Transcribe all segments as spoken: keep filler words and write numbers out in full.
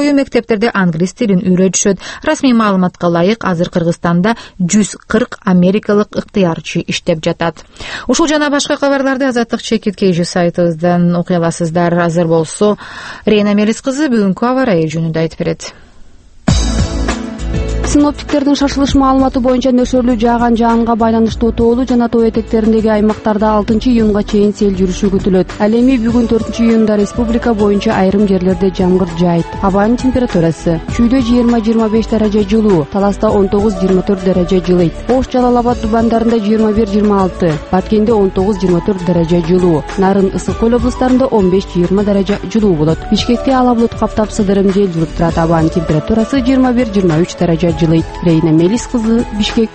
бою мектептерде англис тилин үйрөтүшөт. Расмий маалыматка ылайык, азыр Кыргызстанда жүз кырк америкалык ыктыярчы иштеп жатат. Ушул жана башка кабарларды Азаттык чекит кей жи сайтыбыздан окуй аласыздар. Азыр болсо Рейна Мелис кызы бүгүнкү аба ырайы жөнүндө айтып берет. Синоптиктердин шашылыш маалыматы боюнча нөсөрлүү жааган жаанга байланыштуу тоолуу жана тоо этектериндеги аймактарда алтынчы июнга чейин сел жүрүшү күтүлөт. Ал эми бүгүн төртүнчү июнда республика боюнча айрым жерлерде жамгыр жаайт. Абанын температурасы: Чүйдө жыйырма жыйырма беш даража жылуу, Таласта он тогуз жыйырма төрт даража жылыйт. Ош, Жалал Абад дубандарында жыйырма бир жыйырма алты, Баткенде он тогуз жыйырма төрт даража жылуу, Нарын, Ысык Көл облустарында он беш жыйырма даража жылуу болот. Бишкекте ала булут каптап сыдырым жел жүрүп турат. Абанын температурасы жыйырма бир жыйырма үч даража жылыйт. Рейна Мелис кызы, Бишкек.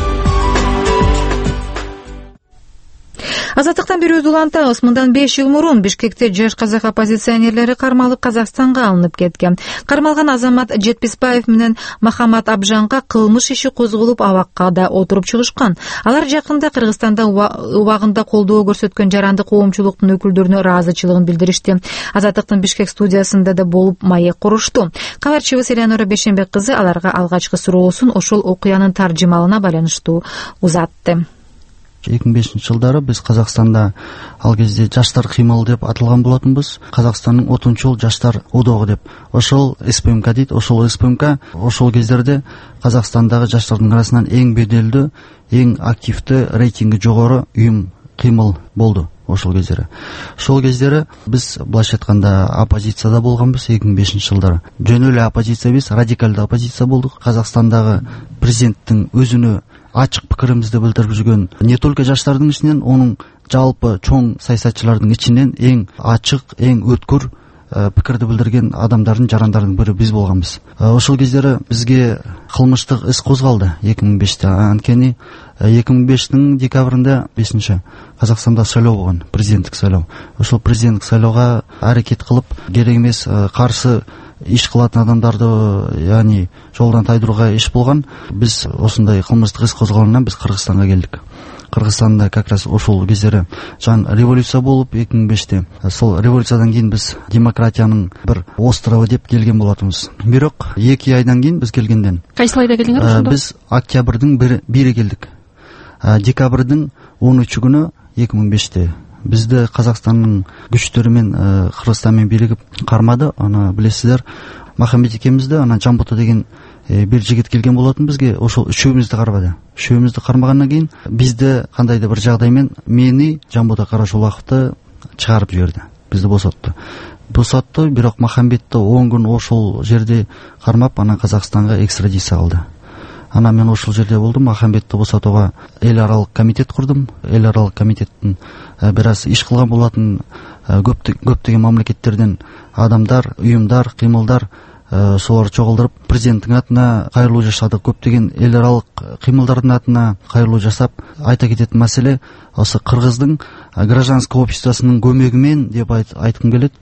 Азаттыктан берүүбүздү улантабыз. Мындан беш жыл мурун Бишкекте жаш казак оппозиционерлери кармалып Казакстанга алынып кеткен. Кармалган азамат Жетписбаев менен Махамат Абжанга кылмыш иши козголуп абакка да отуруп чыгышкан. Алар жакында Кыргызстанда убагында колдоо көрсөткөн жарандык коомчулуктун өкүлдөрүнө ыраазычылыгын билдиришти. Азаттыктын Бишкек студиясында да болуп маек курушту. Кабарчыбыз Элеонора Бешенбек кызы аларга алгачкы суроосун ошол окуянын таржымалына байланыштуу узатты. эки миң бешинчи жылдары биз Казакстанда ал кезде жаштар кыймыл деп аталган болотунбуз. Казакстандын отунчу жаштар одогу деп. Ошол СПМК дейт. Ошол СПМК ошол кездерде Казакстандагы жаштардын арасынан эң беделдүү, эң активдүү, рейтинги жогору уюм кыймыл болду ошол кездери. Ошол кездери биз былайча айтканда оппозицияда болгонбуз эки миң бешинчи жылдары. Жөн эле оппозиция эмес, радикалдуу оппозиция болдук. Казакстандагы президенттин өзүнө ачык пикиримизди билдирип жүргөн не только жаштардын ичинен, онун жалпы чоң саясатчылардын ичинен эң ачык, эң өткүр пикирди билдирген адамдардын, жарандардын бири биз болгонбуз. Ошол кездери бизге кылмыштык иш козголду эки миң беште. Анткени эки миң бештин декабрында бешинчи Казакстанда шайлоо болгон, президенттик шайлоо. Ошол президенттик шайлоого аракет кылып, керек эмес каршы иш кылатын адамдарды, яғни жолдан тайдырууга иш болгон. Биз осундай кылмыштык иш козголгондон биз Кыргызстанга келдик. Кыргызстанда как раз ошол кездери жан революция болуп эки миң беште. Сол революциядан кийин биз демократиянын бир острову деп келген болотунбуз. Бирок эки айдан кийин биз келгенден. Кайсы айда келдиңер ошондо? Биз октябрдын бири келдик. Декабрдын он үчү күнү эки миң беште бизди Казакстандын күчтөрү менен Кыргызстан менен биригип кармады. Аны билесиздер, Махамбет экебизди, анан Жамбото деген бир жигит келген болотун бизге. Ошол үчөөбүздү кармады. Үчөөбүздү кармагандан кийин бизди кандайдыр бир жагдай менен мени, Жамбото Карашулаковду чыгарып жиберди. Бизди босотту. Босотту, бирок Махамбетти он күн ошол жерде кармап, анан Казакстанга экстрадиция кылды. Анан мен ошол жерде болдум. Махамбетти босотууга эл аралык комитет курдум. Эл аралык комитеттин бир аз иш кылган болатын көптөгөн мамлекеттерден адамдар, уюмдар, кыймылдар, солор чогулдуруп президенттин атына кайрылуу жашадык. Көптөгөн эл аралык кыймылдардын атына кайрылуу жасап, айта кететін маселе осы Кыргыздын гражданский обществосунун көмөгү менен деп айткым келет.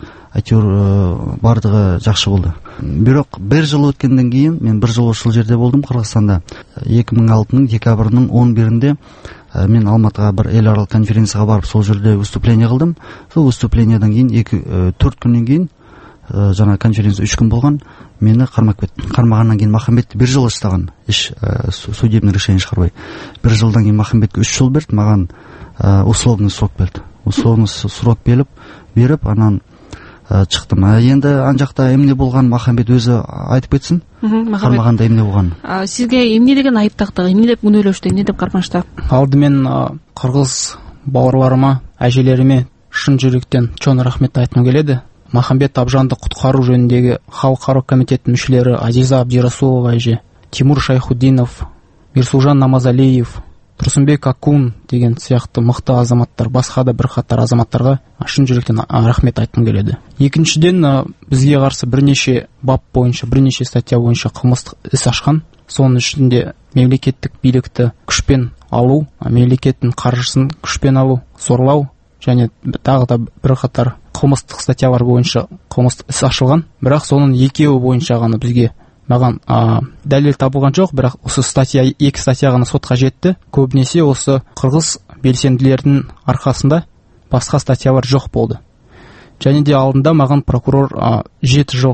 Әйтеуір бардығы жакшы болду. Бирок бир жыл өткөндөн кийин, мен бир жыл ошол жерде болдум Кыргызстанда. эки миң алтынын декабрынын он биринде мен Алматыга бир эл аралык конференцияга барып, сол жерде выступление кылдым. Сол выступлениядан кийин төрт күндөн кийин, жана конференция үч күн болгон, мени кармап кетти. Кармагандан кийин Махамбетти бир жыл иштаган, иш судебный решение чыгарбай. Бир жылдан кийин Махамбетке үч жыл берди, маган условный срок берди. Условный срок берип, берип анан чыктым. Енді ан жакта эмне болгон Махамбет өзү айтып кетсин. Кармаганда эмне болгон? Сизге эмне деген айып тактыгы, эмне деп күнөөлөштү, эмне деп кармашты? Алдымен кыргыз бауырларыма, әжелериме шын жүректен чоң рахмет айткым келеді. Махамбет Абжанды куткаруу жөнүндөгү Халыкаралык комитеттин мүчөлөрү Азиза Абдирасулова эже, Тимур Шайхуддинов, Мирсулжан Намазалиев, Турсунбек Акун деген сыяктуу мыкты азаматтар, баска да бир катар азаматтарга шын жүректен рахмет айткым келеді. Экинчиден, бизге каршы бир нече бап боюнча, бир нече статья боюнча кылмыштык иш ачкан. Сонун ичинде мемлекеттик бийликти күчпен алуу, мемлекеттин каржысын күчпен алуу, зорлоо және дагы да бир катар кылмыштык статьялар боюнча кылмыштык иш ачылган. Бирок сонун экөө боюнча гана бизге маган далил табылган жок, бирок осы статья, эки статья гана сотко жетти. Көбүнесе осы кыргыз белсендилердин аркасында башка статьялар жок болду. Және де алдында маган прокурор жети жыл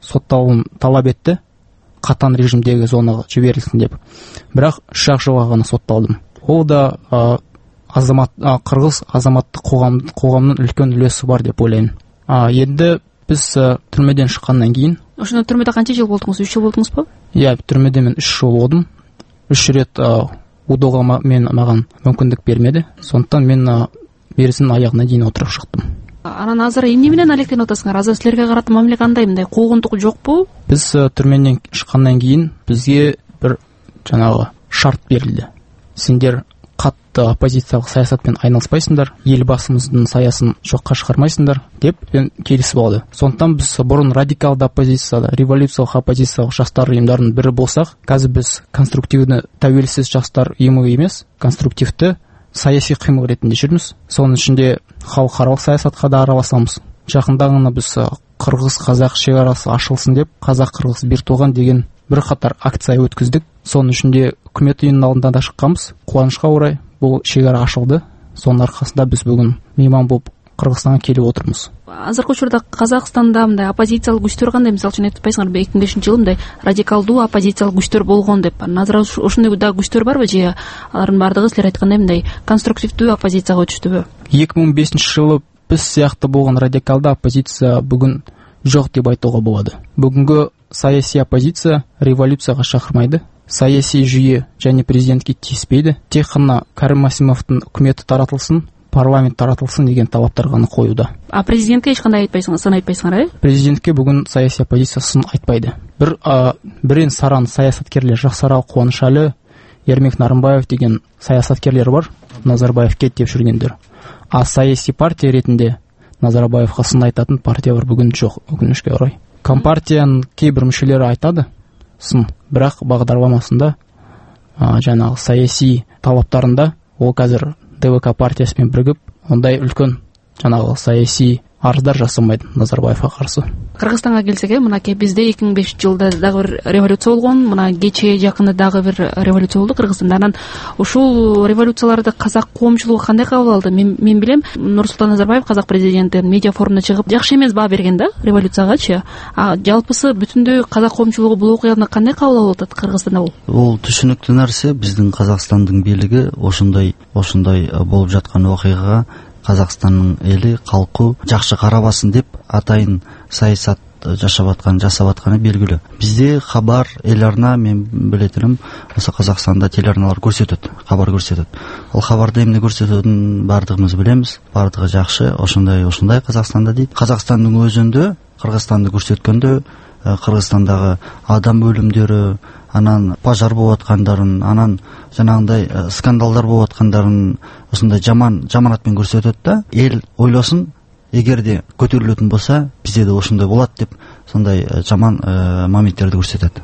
сотталуын талап етті, қатаң режимдегі зонаға жіберілсін деп. Бірақ үш ақ жылға ғана сотталдым. Ол да ә, азамат ә, қырғыз азаматтық қоғам қоғамның үлкен үлесі бар деп ойлаймын. А енді біз ә, түрмеден шыққаннан кейін, ошондо түрмөдө канча жыл болдуңуз? үч жыл болдуңуз ба? Иә, түрмеде мен үч жыл болдым. үч рет ә, удоға мен маған мүмкіндік бермеді. Сондықтан мен ә, берісінің аяғына дейін отырып шықтым. Анан азыр эмне менен алектенип атасыңар? Азыр силерге карата мамиле кандай, мындай куугунтук жокпу? Біз ә, түрмеден шыққаннан кейін бізге бір жаңағы шарт берілді. Сендер қатты оппозициялық саясатпен айналыспайсыңдар, елбасымыздың саясын жоққа шығармайсыңдар деп келісіп алды. Сондықтан біз бұрын радикалды оппозицияда, революциялық оппозициялық жастар ұйымдарының бірі болсақ, қазір біз конструктивді тәуелсіз жастар ұйымы емес, конструктивті саяси қимыл ретінде жүрміз. Соның ішінде халықаралық саясатқа да араласамыз. Жақында ғана біз қырғыз-қазақ шекарасы ашылсын деп, қазақ-қырғыз бір туған деген бір қатар акция өткіздік. Соның ішінде үкімет үйінің алдында да шыққанбыз. Қуанышқа орай бұл шекара ашылды. Соның арқасында біз бүгін мейман болып Қырғызстанға келіп отырмыз. Азыркы учурда Казакстанда мындай оппозициялык күчтөр кандай? Мисалы үчүн айтпайсыңарбы, эки миң бешинчи жылы мындай радикалдуу оппозициялык күчтөр болгон деп. Азыр ошондой да күчтөр барбы же алардын бардыгы силер айткандай мындай конструктивдүү оппозицияга өтүштүбү? эки миң бешинчи жылы біз сияқты болған радикалды оппозиция бүгін жоқ деп айтуға болады. Бүгінгі саяси оппозиция революцияға шақырмайды. Саяси жүйе және президентке тиіспейді. Тек қана Кәрім Мәсімовтың үкіметі таратылсын, парламент таратылсын деген талаптар ғана қоюда. А президентке ешқандай айтпайсыңыз, сын айтпайсыңар, э? Президентке бүгін саяси оппозиция сын айтпайды. Бір ә, бірен саран саясаткерлер, Жақсарал Қуанышәлі, Ермек Нарымбаев деген саясаткерлер бар, Назарбаев кет деп жүргендер. А саяси партия ретінде Назарбаевқа сын айтатын партия бар бүгін жоқ, өкінішке орай. Компартияның кейбір мүшелері айтады сын, бірақ бағдарламасында ә, жаңағы саяси талаптарында ол қазір ДВК партиясымен бірігіп, ондай үлкен жаңағы саяси арыздар жасамайды Назарбаевқа қарсы. Кыргызстанга келсек, мынакей бизде эки миң бешинчи жылда дагы бир революция болгон, мына кечээ жакында дагы бир революция болду Кыргызстанда. Анан ушул революцияларды казак коомчулугу кандай кабыл алды? Мен, мен билем, Нурсултан Назарбаев, казак президенти, медиа форумда чыгып, жакшы эмес баа берген да революциягачы. А жалпысы бүтүндөй казак коомчулугу бул окуяны кандай кабыл алып атат Кыргызстанда бул? Ол түшүнүктүү нерсе, биздин Казакстандын бийлиги ошондой ошондой болуп жаткан окуяга Қазақстанның эли, калкы жакшы карабасын деп атайын саясат жашап аткан, жасап атканы белгилүү. Бизде кабар, эл арна, мен билетирим, ошо Казакстанда телеарналар көрсөтөт, кабар көрсөтөт. Ал кабарда эмне көрсөтөтүн бардыгыбыз билебиз, бардыгы жакшы, ошондой ошондой Казакстанда дейт. Казакстандын өзүндө, Кыргызстанды көрсөткөндө, Кыргызстандагы адам өлүмдөрү, анан пожар болуп аткандарын, анан жанагындай скандалдар болуп аткандарын ушундай жаман жаманатмен көрсөтөт да, эл ойлосун, эгерде көтөрүлөтүн болса, бизде да ошондой болот деп, сондай жаман моменттерди көрсөтөт.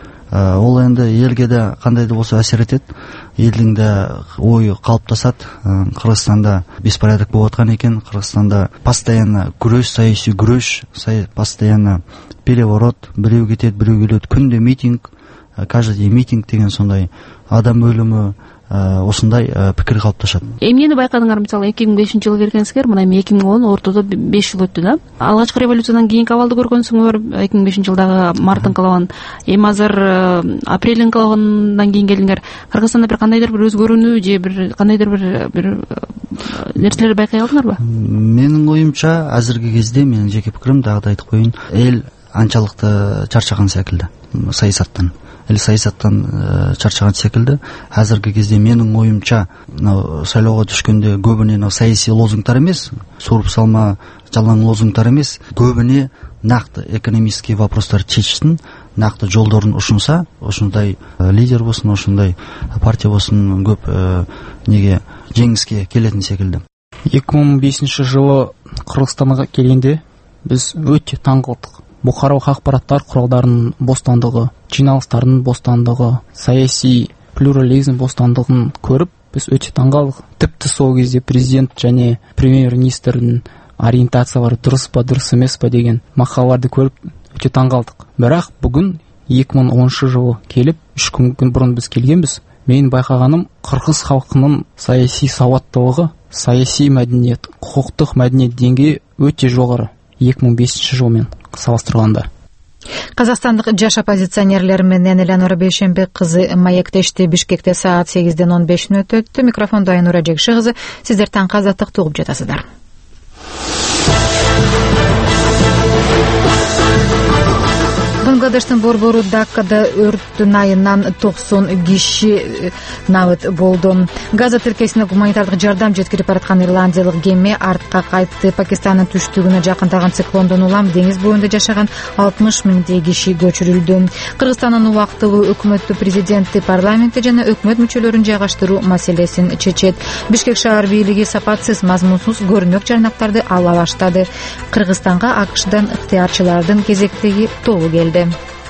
Ол энди элге да кандай да болсо асер этет, элдин да ою калыптасат. Кыргызстанда беспорядок болуп аткан экен, Кыргызстанда постоянно күрөш, саясий күрөш, постоянно переворот, бирөө кетет, бирөө келет, күндө митинг, каждый день митинг деген сондай адам өлүмү, ошондой пикир калыпташат. Эмнени байкадыңар? Мисалы эки миң бешинчи жылы келгенсиңер, мына эки миң он ортодо беш жыл өттү да. Алгачкы революциядан кийинки абалды көргөнсүңөр, эки миң бешинчи жылдагы март инкылабын. Эми азыр апрель инкылабынан кийин келдиңер. Кыргызстанда бир кандайдыр бир өзгөрүүнү же бир кандайдыр бир бир нерселерди байкай алдыңарбы? Менин оюмча азыркы кезде, менин жеке пикирим, дагы да айтып коеюн, эл анчалыкты чарчаган секилди саясаттан. Эл саясаттан чарчаган секилди. Азыркы кезде менин оюмча, шайлоого түшкөндө көбүнө саясий лозунгтар эмес, суруп салма, жалаң лозунгтар эмес, көбүнө накты экономический вопростар чечсин, накты жолдорун ушунса, ошондой лидер болсун, ошондой партия болсун, көп неге жеңиске келетин секилди. эки миң бешинчи жылы Кыргызстанга келгенде биз өтө таң калдык. Бұқаралық ақпараттар құралдарының бостандығы, жиналыстардың бостандығы, саяси плюрализм бостандығын көріп, біз өте таңғалдық. Тіпті сол кезде президент және премьер-министрдің ориентациялары дұрыс па, дұрыс емес па деген мақалаларды көріп, өте таңғалдық. Бірақ бүгін эки миң онунчу жылы келіп, үш күн бұрын біз келгенбіз. Мен байқағаным, қырғыз халқының саяси сауаттылығы, саяси мәдениет, құқықтық мәдениет деңгейі өте жоғары эки миң бешинчи жылмен салыстырғанда. Казакстандык жаш оппозиционерлер менен Элеонора Бейшембек кызы маектешти. Бишкекте саат сегизден он беш мүнөт өттү. Микрофондо Айнура Жекши кызы. Сиздер таңкы азаттыкты угуп жатасыздар. Бангладештин борбору Даккада өрттүн айынан токсон киши набыт болду. Газа тилкесине гуманитардык жардам жеткирип бараткан ирландиялык кеме артка кайтты. Пакистандын түштүгүнө жакындаган циклондон улам деңиз боюнда жашаган алтымыш миңдей киши көчүрүлдү. Кыргызстандын убактылуу өкмөттү президенти парламентти жана өкмөт мүчөлөрүн жайгаштыруу маселесин чечет. Бишкек шаар бийлиги сапатсыз, мазмунсуз көрүнөк жарнактарды ала баштады. Кыргызстанга АКШдан ыктыярчылардын кезектеги тобу келди.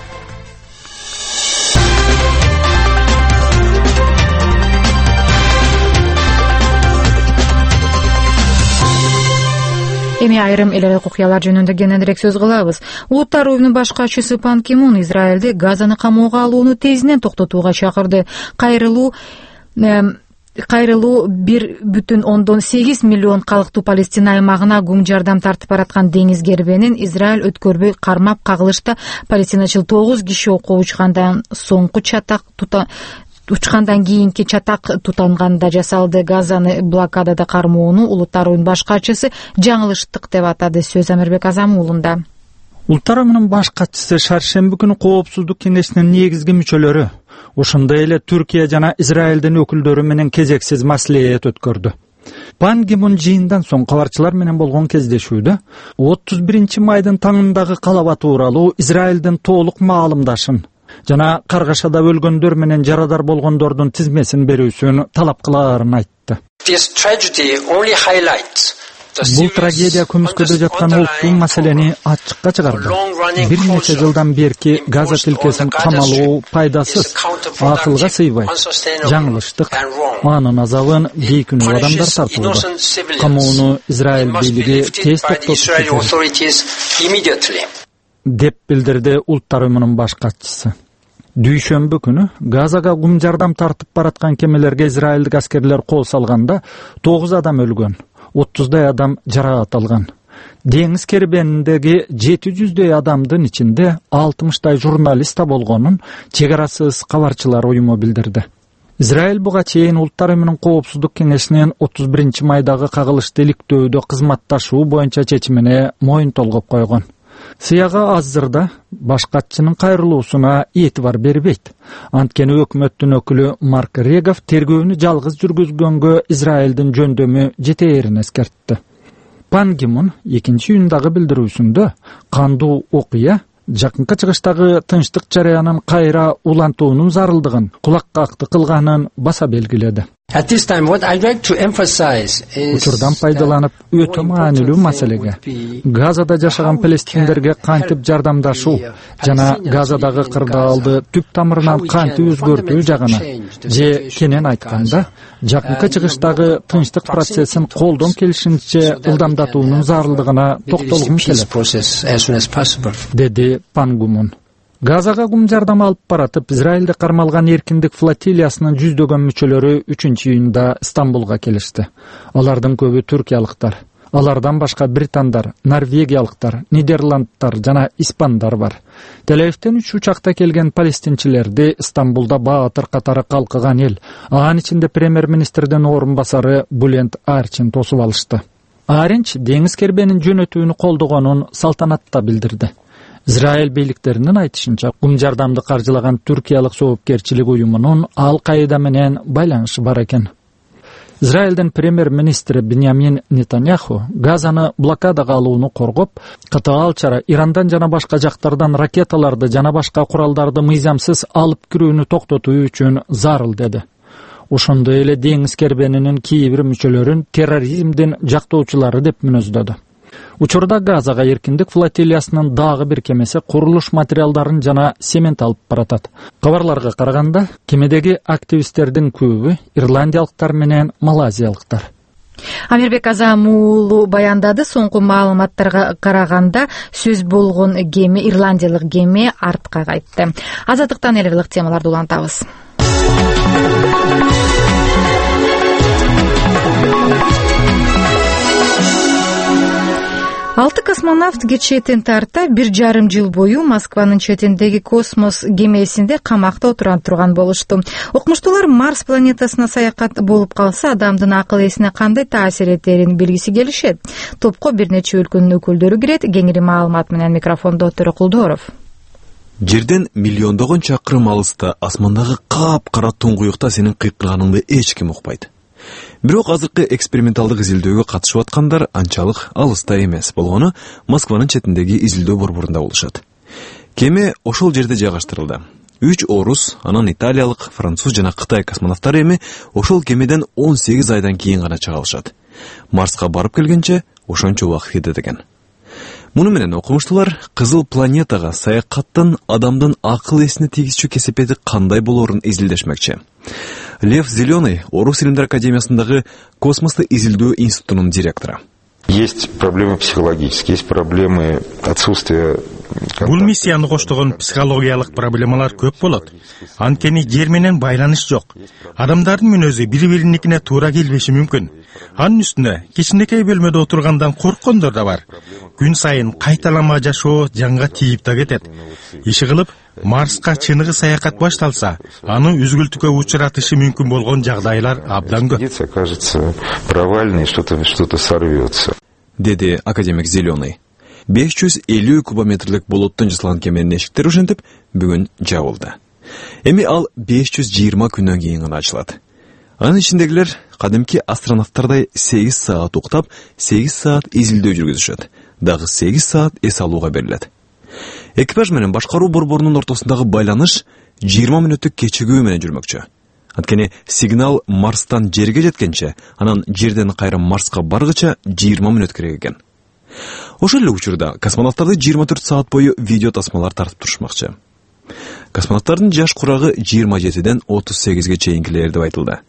Эми айрым эл аралык окуялар жөнүндө кененирээк сөз кылабыз. Улуттар уюмунун баш катчысы Пан Ки Мун Израилди Газаны камоого алууну тезинен токтотууга чакырды. Кайрылуу кайрылуу бир бүтүн ондон сегиз миллион калктуу Палестина аймагына гум жардам тартып бараткан деңиз кербенин Израиль өткөрбөй кармап кагылышта палестиначыл тогуз киши окко учкандан соңку чатак тута учкандан кийинки чатак тутанганда жасалды. Газаны блокадада кармоону улуттар уюмунун баш катчысы жаңылыштык деп атады. Сөз Амирбек Азам уулунда. Улуттар уюмунун баш катчысы шаршемби күнү Коопсуздук кеңешинин негизги мүчөлөрү, ошондой эле Түркия жана Израилдин өкүлдөрү менен кезексиз маслихат өткөрдү. Пан Ки Мун жыйындан соң кабарчылар менен болгон кездешүүдө отуз биринчи майдын таңындагы калаба тууралуу Израилдин толук маалымдашын жана Каргашада өлгөндөр менен жарадар болгондордун тизмесин берүүсүн талап кылаарын айтты. Бул трагедия көмүскөдө жаткан улуттуу маселени ачыкка чыгарды. Бир нече жылдан берки Газа тилкесин камалуу пайдасыз, акылга сыйбай, жаңылыштык, анын азабын бейкүнөө адамдар тартууда. Камоону Израиль бийлиги тез токтотуп деп билдирди улуттар уюмунун баш катчысы. Дүйшөмбү күнү Газага гум жардам тартып бараткан кемелерге израилдик аскерлер кол салганда тогуз адам өлгөн, отуздай адам жаракат алган. Деңиз кербениндеги жети жүздөй адамдын ичинде алтымыштай журналист да болгонун Чек арасыз кабарчылар уюму билдирди. Израиль буга чейин улуттар уюмунун Коопсуздук кеңешинин отуз биринчи майдагы кагылышты иликтөөдө кызматташуу боюнча чечимине моюн толгоп койгон. Сыяга азырда баш катчынын кайрылуусуна этибар бербейт. Анткени өкмөттүн өкүлү Марк Регов тергөөнү жалгыз жүргүзгөнгө Израилдин жөндөмү жетээрин эскертти. Пан Ки Мун экинчи июндагы билдирүүсүндө кандуу окуя жакынкы чыгыштагы тынчтык жараянын кайра улантуунун зарылдыгын, кулак какты кылганын баса белгиледи. Учурдан пайдаланып өтө маанилүү маселеге, Газада жашаган палестиндерге кантип жардамдашуу жана Газадагы кырдаалды түп тамырынан кантип өзгөртүү жагына же кенен айтканда жакынкы чыгыштагы тынчтык процессин колдон келишинче ылдамдатуунун зарылдыгына токтолгум келет, деди Пан Ки Мун. Газага гум жардам алып баратып, Израилде кармалган эркиндик флотилиясынын жүздөгөн мүчөлөрү үчүнчү июнда Стамбулга келишти. Алардын көбү түркиялыктар. Алардан башка британдар, норвегиялыктар, нидерландтар жана испандар бар. Тель-Авивден үч учакта келген палестинчилерди Стамбулда баатыр катары калкыган эл, анын ичинде премьер-министрдин орун басары Булент Арчин тосуп алышты. Аринч деңиз кербенин жөнөтүүнү колдогонун салтанатта билдирди. Израиль бийликтеринин айтышынча, гум жардамды каржылаган түркиялык соопкерчилик уюмунун Ал-Каида менен байланышы бар экен. Израилдин премьер-министри Биньямин Нетаньяху Газаны блокадага алууну коргоп, катаал чара Ирандан жана башка жактардан ракеталарды жана башка куралдарды мыйзамсыз алып кирүүнү токтотуу үчүн зарыл деди. Ошондой эле деңиз кербенинин кээ бир мүчөлөрүн терроризмдин жактоочулары деп мүнөздөдү. Учурда Газага эркиндик флотилиясынын дагы бир кемеси курулуш материалдарын жана семент алып баратат. Кабарларга караганда, кемедеги активисттердин көбү ирландиялыктар менен малайзиялыктар. Амирбек Азам уулу баяндады. Соңку маалыматтарга караганда сөз болгон кеме, ирландиялык кеме артка кайтты. Азаттыктан эл аралык темаларды улантабыз. алты космонавт кетишетин тарта бир жарым жыл бою Москванын четиндеги космос кемесинде камакта отура турган болушту. Окумуштуулар Марс планетасына саякат болуп калса, адамдын акыл эсине кандай таасир этерин билгиси келишет. Топко бир нече өлкөнүн өкүлдөрү кирет. Кеңири маалымат менен микрофондо Төрөкулдоров. Жерден миллиондогон чакырым алыста асмандагы кап-кара туңгуюкта сенин кыйкырганыңды эч ким укпайт. Бирок азыркы эксперименталдык изилдөөгө катышып аткандар анчалык алыста эмес болгону Москванын четиндеги изилдөө борборунда болушат. Кеме ошол жерде жайгаштырылды. Үч орус, анан италиялык, француз жана Кытай космонавттары эми ошол кемеден он сегиз айдан кийин гана чыга алышат. Марска барып келгенче ошончо убакыт кетет экен. Муну менен окумуштуулар кызыл планетага саякаттан адамдын акыл эсине тийгизчү кесепети кандай болоорун изилдешмекчи. Лев Зеленый Орус илимдер академиясындагы космосты изилдөө институтунун директору. Есть проблемы психологические, есть проблемы отсутствия. Бул миссияны коштогон психологиялык проблемалар көп болот. Анткени жер менен байланыш жок. Адамдардын мүнөзү бири-бириникине туура келбеши мүмкүн. Анын үстүнө кичинекей бөлмөдө отургандан корккондор да бар. Күн сайын кайталама жашоо жанга тийип да кетет. Иши кылып Марска чыныгы саякат башталса, аны үзгүлтүккө учуратышы мүмкүн болгон жагдайлар абдан көп. Кажется, провальный, что-то что-то сорвется. Деди академик Зеленый. беш жүз элүү кубометрлик болоттон жасалган кеменин эшиктери ошентип бүгүн жабылды. Эми ал беш жүз жыйырма күнөн кийин гана ачылат. Анын ичиндегилер кадимки астронавттардай сегиз саат уктап, сегиз саат изилдөө жүргүзүшөт. Дагы сегиз саат эс алууга берилет. Экипаж менен башкаруу борборунун ортосундагы байланыш жыйырма мүнөттүк кечигүү менен жүрмөкчү. Анткени сигнал Марстан жерге жеткенче, анан жерден кайра Марска баргыча жыйырма мүнөт керек экен. Ошол эле учурда космонавттарды жыйырма төрт саат бою видео тасмалар тартып турушмакчы. Космонавттардын жаш курагы жыйырма жетиден отуз сегизге чейинкилер деп айтылды.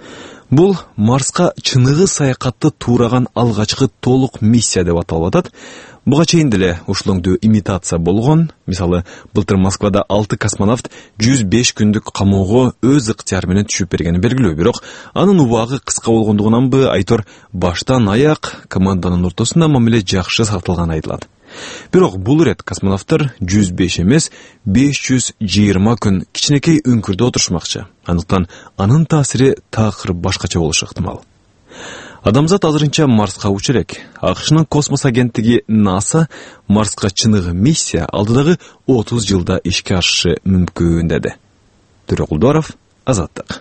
Бул Марска чыныгы саякатты туураган алгачкы толук миссия деп аталып атат. Буга чейин деле ушул өңдүү имитация болгон. Мисалы, былтыр Москвада алты космонавт жүз беш күндүк камоого өз ыктыяры менен түшүп бергени белгилүү. Бирок анын убагы кыска болгондугунанбы, айтор баштан аяк команданын ортосунда мамиле жакшы сакталганы айтылат. Бирок бул ирет космонавттар жүз беш эмес, беш жүз жыйырма күн кичинекей үңкүрдө отурушмакчы. Андыктан анын таасири такыр башкача болушу ыктымал. Адамзат азырынча Марска учу элек. АКШнын космос агенттиги НАСА Марска чыныгы миссия алдыдагы отуз жылда ишке ашышы мүмкүн деди. Төрөкулдоров, Азаттык.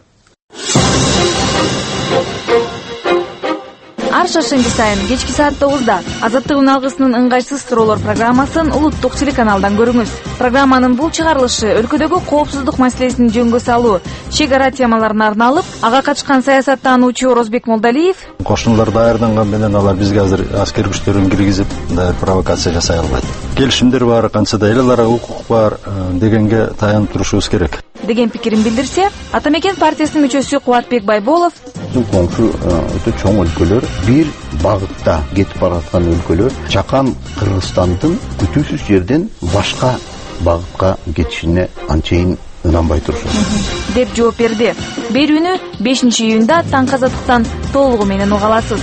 Ар шаршемби сайын кечки саат тогузда Азаттык үналгысынын ыңгайсыз суроолор программасын улуттук телеканалдан көрүңүз. Программанын бул чыгарылышы өлкөдөгү коопсуздук маселесин жөнгө салуу, чек ара темаларына арналып, ага катышкан саясаттануучу Орозбек Молдалиев: Кошуналар даярданган менен алар бизге азыр аскер күчтөрүн киргизип, мындай провокация жасай албайт. Келишимдер бар, канча да элелер укук бар дегенге таянып турушубуз керек деген пикирин билдирсе, Атамекен партиясынын мүчөсү Кубатбек Байболов: Коңшу өтө чоң өлкөлөр, бир багытта кетип бараткан өлкөлөр жакан Кыргызстандын күтүүсүз жерден башка багытка кетишине анчейин ынанбай турушат деп жооп берди. Берүүнү бешинчи июнда Таң Азаттыктан толугу менен уга аласыз.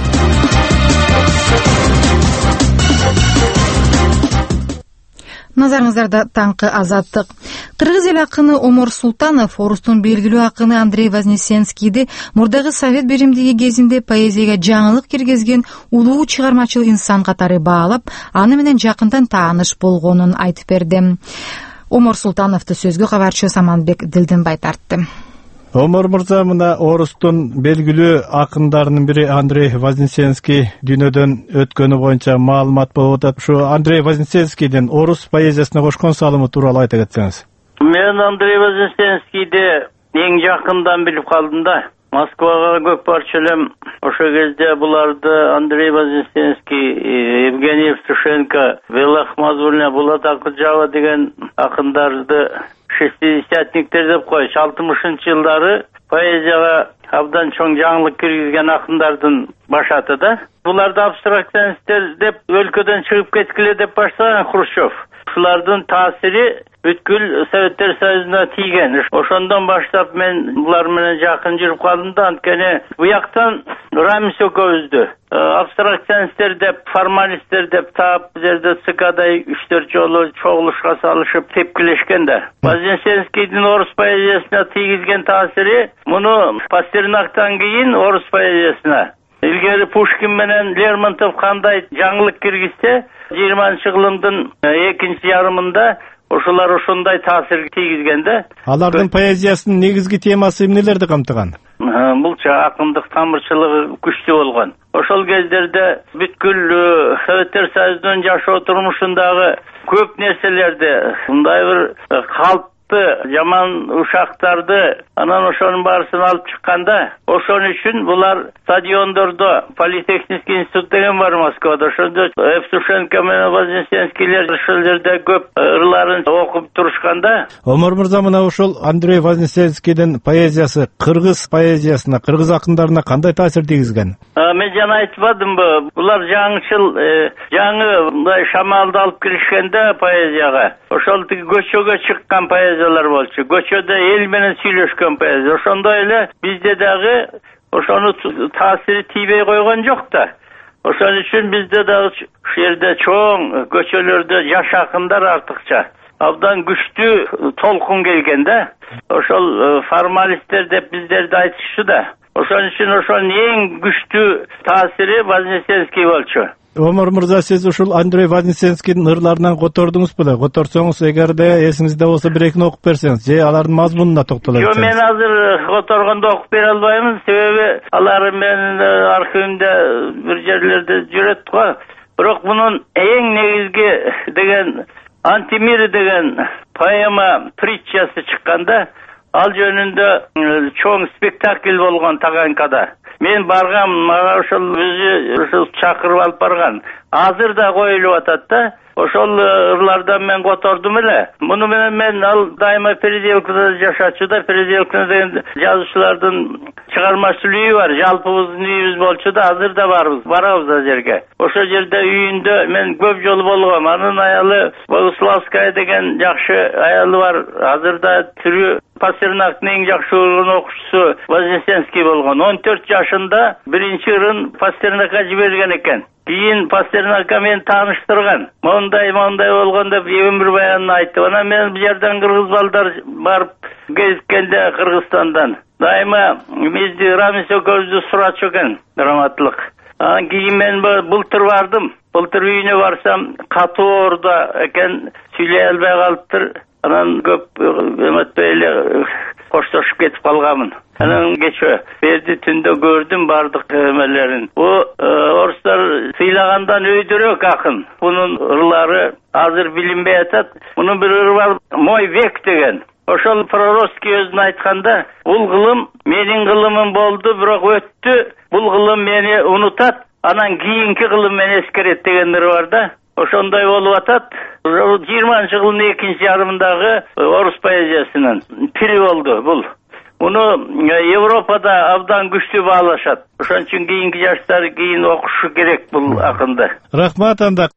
Назарыңыздарда Таңкы Азаттык. Кыргыз эл акыны Омор Султанов орустун белгилүү акыны Андрей Вознесенскийди мурдагы совет биримдиги кезинде поэзияга жаңылык киргизген улуу чыгармачыл инсан катары баалап, аны менен жакындан тааныш болгонун айтып берди. Омор Султановду сөзгө кабарчы Саманбек Дилдинбай тартты. Омор мырза, мына орустун белгилүү акындарынын бири Андрей Вознесенский дүйнөдөн өткөнү боюнча маалымат болуп атат. Ушу Андрей Вознесенскийдин орус поэзиясына кошкон салымы тууралуу айта кетсеңиз. Мен Андрей Вознесенскийди эң жакындан билип калдым да. Москвага көп барчу элем. Ошол кезде буларды Андрей Вознесенский, Евгений Евтушенко, Бела Ахмазулина, Булат Акылжава деген акындарды шестидесятниктер деп коюш. алтымышынчы жылдары поэзияга абдан чоң жаңылык киргизген акындардын башаты да. Буларды абстракционисттер деп өлкөдөн чыгып кеткиле деп баштаган Хрущев. Ушулардын таасири бүткүл Советтер Союзуна тийген. Ошондон баштап мен булар менен жакын жүрүп калдым да, анткени буяктан Рамис экөөбүздү абстракционисттер деп, формалисттер деп таап, бул жерде ЦКдай үч төрт жолу чогулушка салышып тепкилешкен да. Вознесенскийдин орус поэзиясына тийгизген таасири муну Пастернактан кийин орус поэзиясына, илгери Пушкин менен Лермонтов кандай жаңылык киргизсе, жыйырманчы кылымдын экинчи жарымында ошолар ошондой таасир тийгизген да. Алардын поэзиясынын негизги темасы эмнелерди камтыган? Булчу акындык тамырчылыгы күчтүү болгон. Ошол кездерде бүткүл Советтер Союзунун жашоо турмушундагы көп нерселерди, мындай бир калп жаман ушактарды, анан ошонун баарысын алып чыкканда, ошон үчүн булар стадиондордо Политехнический институт деген бар Москвада, ошондо Евтушенко менен Вознесенскийлер ошол жерде көп ырларын окуп турушканда, Омар мырза, мына ошол Андрей Вознесенскийдин поэзиясы кыргыз поэзиясына, кыргыз акындарына кандай таасир тийгизген? Мен жана айтпадымбы, булар жаңычыл, жаңы мындай шамалды алып келишкенде поэзияга, ошол көчөгө чыккан поэзиялар болчу. Көчөдө эл менен сүйлөшкөн поэзия. Ошондой эле бизде дагы ошону таасири тийбей койгон жок да. Ошон үчүн бизде дагы ушул жерде чоң көчөлөрдө жаш акындар артыкча. Абдан күчтүү толкун келген да. Ошол формалисттер деп биздерди айтышчу да. Ошон үчүн ошонун эң күчтүү таасири Вознесенский болчу. Омар мырза, сиз ушул Андрей Вознесенскийдин ырларынан котордуңузбу да? Которсоңуз, эгерде эсиңизде болсо бир экини окуп берсеңиз, же алардын мазмунуна токтоло кетсеңиз. Жок, мен азыр которгондо окуп бере албаймын, себеби алар менин архивимде бир жерлерде жүрөт го. Бирок мунун эң негизги деген Антимир деген поэма притчасы чыкканда, ал жөнүндө чоң спектакль болгон Таганкада. Мен баргам, мага ошол өзү ошол чакырып алып барган. Азыр да коюлуп атат да. Ошол ырлардан мен котордум эле. Муну менен мен ал дайыма переделкада жашачу да, переделка деген жазуучулардын чыгармачыл үйү бар, жалпыбыздын үйүбүз болчу да, азыр да барбыз, барабыз ал жерге. Ошол жерде үйүндө мен көп жолу болгом. Анын аялы Богуславская деген жакшы аялы бар, азыр да тирүү. Пастернактын эң жакшы көргөн окуучусу Вознесенский болгон. он төрт жашында биринчи ырын Пастернакка жиберген экен. Кийин Пастернакка мени тааныштырган. Мондай мондай болгон деп өмүр баянын айтты. Анан мен бул жерден кыргыз балдар барып кезиккенде Кыргызстандан дайыма бизди Рамис экөөбүздү сурачу экен, драматлык. Анан кийин мен былтыр бардым. Былтыр үйүнө барсам катуу ооруда экен, сүйлөй албай калыптыр. Анан көп эметпей эле коштошуп кетип калганмын. Анан кече берди түндө көрдүм бардык эмелерин. Бу орустар сыйлагандан өйдөрөөк акын. Бунун ырлары азыр билинбей атат. Мунун бир ыры бар, мой век деген. Ошол Проросский өзүн айтканда, бул кылым менин кылымым болду, бирок өттү. Бул кылым мени унутат, анан кийинки кылым мени эскерет деген ыры бар да. Ошондой болуп атат. жыйырманчы кылымдын экинчи жарымындагы орус поэзиясынын пири болду бул. Муну Европада абдан күчтүү баалашат. Ошон үчүн кийинки жаштар кийин окушу керек бул акынды. Рахмат анда.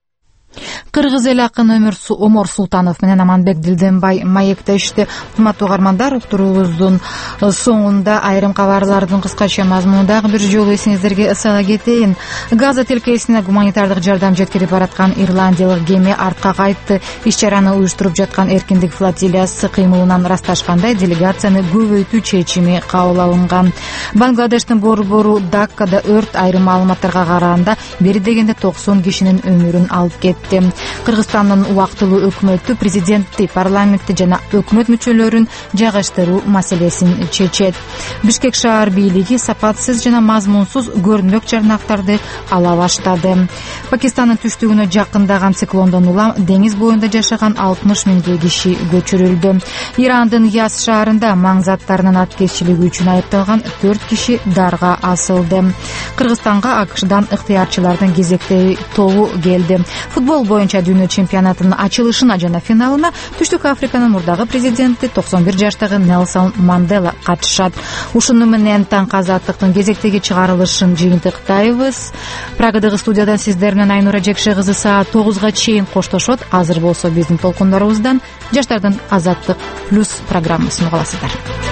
Кыргыз эл акыны Омар Султанов менен Аманбек Дилденбай маектешти. Урматтуу угармандар, уктуруубуздун соңунда айрым кабарлардын кыскача мазмунун дагы бир жолу эсиңиздерге сала кетейин. Газа тилкесине гуманитардык жардам жеткирип бараткан ирландиялык кеме артка кайтты. Иш-чараны уюштуруп жаткан Эркиндик флотилиясы кыймылынан ырасташкандай делегацияны көбөйтүү чечими кабыл алынган. Бангладештин борбору Даккада өрт айрым маалыматтарга караганда бери дегенде токсон кишинин өмүрүн алып кетти. Кыргызстандын убактылуу өкмөтү президентти, парламентти жана өкмөт мүчөлөрүн жайгаштыруу маселесин чечет. Бишкек шаар бийлиги сапатсыз жана мазмунсуз көрүнмөк жарнактарды ала баштады. Пакистандын түштүгүнө жакындаган циклондон улам деңиз боюнда жашаган алтымыш миңдей киши көчүрүлдү. Ирандын Яз шаарында маң заттарынын аткезчилиги үчүн айыпталган төрт киши дарга асылды. Кыргызстанга АКШдан ыктыярчылардын кезектеги тобу келди. Футбол боюнча дүйнө чемпионатынын ачылышына жана финалына Түштүк Африканын мурдагы президенти токсон бир жаштагы Нелсон Мандела катышат. Ушуну менен таңкы азаттыктын кезектеги чыгарылышын жыйынтыктайбыз. Прагадагы студиядан сиздер менен Айнура Жекше кызы саат тогузга чейин коштошот. Азыр болсо биздин толкундарыбыздан жаштардын азаттык плюс программасын угуласыздар.